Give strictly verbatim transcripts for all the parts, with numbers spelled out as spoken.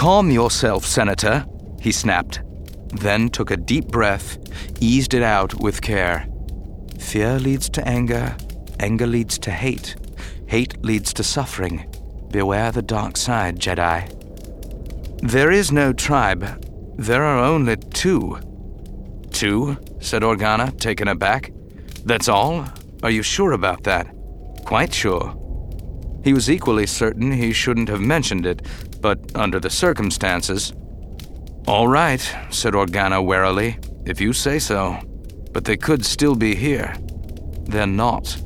Calm yourself, Senator, he snapped, then took a deep breath, eased it out with care. Fear leads to anger, anger leads to hate, hate leads to suffering. Beware the dark side, Jedi. There is no tribe. There are only two. Two? Said Organa, taken aback. That's all? Are you sure about that? Quite sure. He was equally certain he shouldn't have mentioned it, but under the circumstances... All right, said Organa warily, if you say so. But they could still be here. They're not.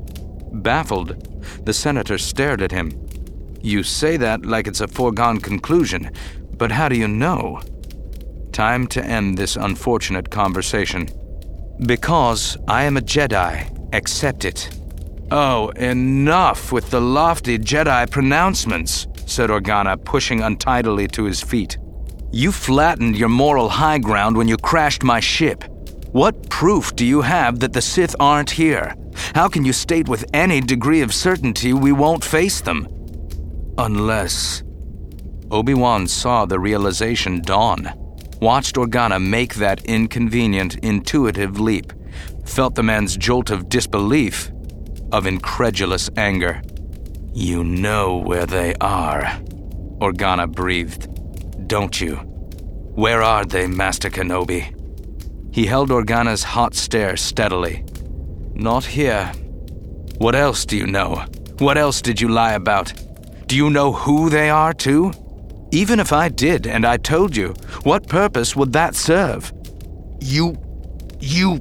Baffled, the senator stared at him. You say that like it's a foregone conclusion, but how do you know? Time to end this unfortunate conversation. Because I am a Jedi, accept it. Oh, enough with the lofty Jedi pronouncements, said Organa, pushing untidily to his feet. You flattened your moral high ground when you crashed my ship. What proof do you have that the Sith aren't here? How can you state with any degree of certainty we won't face them? Unless... Obi-Wan saw the realization dawn, watched Organa make that inconvenient, intuitive leap, felt the man's jolt of disbelief, of incredulous anger. You know where they are, Organa breathed. Don't you? Where are they, Master Kenobi? He held Organa's hot stare steadily. Not here. What else do you know? What else did you lie about? Do you know who they are, too? Even if I did and I told you, what purpose would that serve? You... you...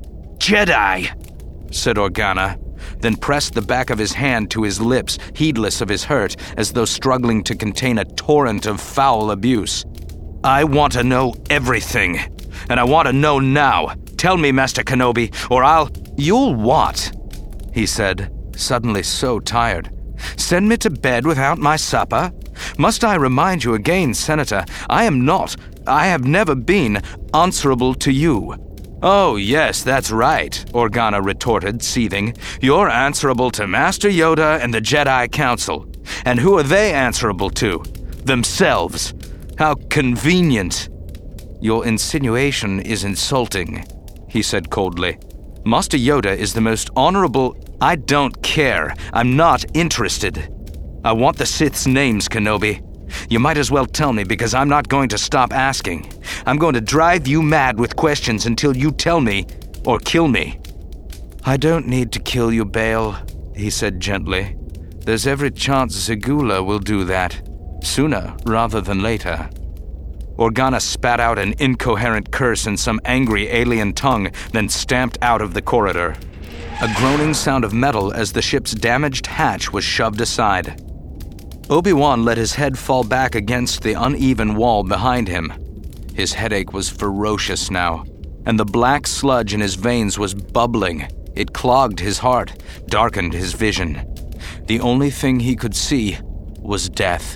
Jedi, said Organa, then pressed the back of his hand to his lips, heedless of his hurt, as though struggling to contain a torrent of foul abuse. I want to know everything, and I want to know now. Tell me, Master Kenobi, or I'll... You'll what? He said, suddenly so tired. Send me to bed without my supper? Must I remind you again, Senator, I am not, I have never been, answerable to you. Oh, yes, that's right, Organa retorted, seething. You're answerable to Master Yoda and the Jedi Council. And who are they answerable to? Themselves. How convenient. Your insinuation is insulting, he said coldly. Master Yoda is the most honorable... I don't care. I'm not interested. I want the Sith's names, Kenobi. You might as well tell me because I'm not going to stop asking. I'm going to drive you mad with questions until you tell me or kill me. I don't need to kill you, Bail, he said gently. There's every chance Segula will do that, sooner rather than later. Organa spat out an incoherent curse in some angry alien tongue, then stamped out of the corridor. A groaning sound of metal as the ship's damaged hatch was shoved aside. Obi-Wan let his head fall back against the uneven wall behind him. His headache was ferocious now, and the black sludge in his veins was bubbling. It clogged his heart, darkened his vision. The only thing he could see was death.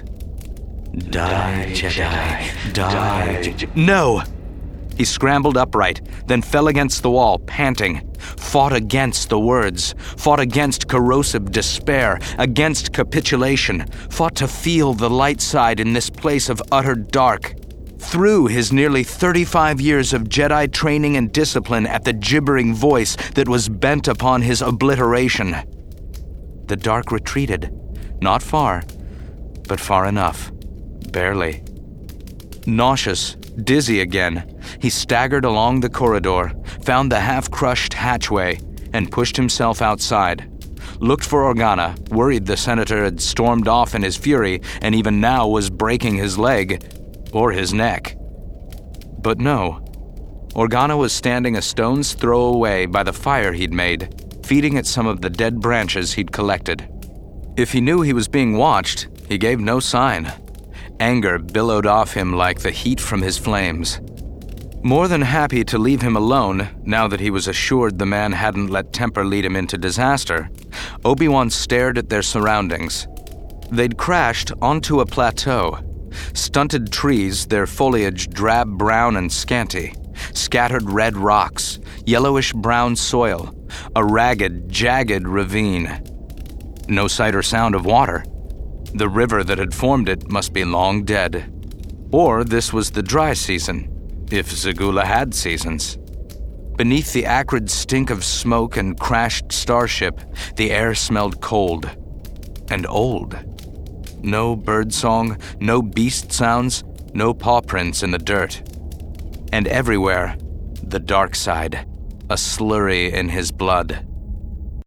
Die, Jedi, die. No! He scrambled upright, then fell against the wall, panting, fought against the words, fought against corrosive despair, against capitulation, fought to feel the light side in this place of utter dark. Threw his nearly thirty-five years of Jedi training and discipline at the gibbering voice that was bent upon his obliteration. The dark retreated, not far, but far enough, barely. Nauseous, dizzy again, he staggered along the corridor, found the half-crushed hatchway, and pushed himself outside. Looked for Organa, worried the senator had stormed off in his fury and even now was breaking his leg, or his neck. But no. Organa was standing a stone's throw away by the fire he'd made, feeding at some of the dead branches he'd collected. If he knew he was being watched, he gave no sign. Anger billowed off him like the heat from his flames. More than happy to leave him alone, now that he was assured the man hadn't let temper lead him into disaster, Obi-Wan stared at their surroundings. They'd crashed onto a plateau. Stunted trees, their foliage drab brown and scanty, scattered red rocks, yellowish-brown soil, a ragged, jagged ravine. No sight or sound of water. The river that had formed it must be long dead. Or this was the dry season, if Zegula had seasons. Beneath the acrid stink of smoke and crashed starship, the air smelled cold and old. No birdsong, no beast sounds, no paw prints in the dirt. And everywhere, the dark side, a slurry in his blood.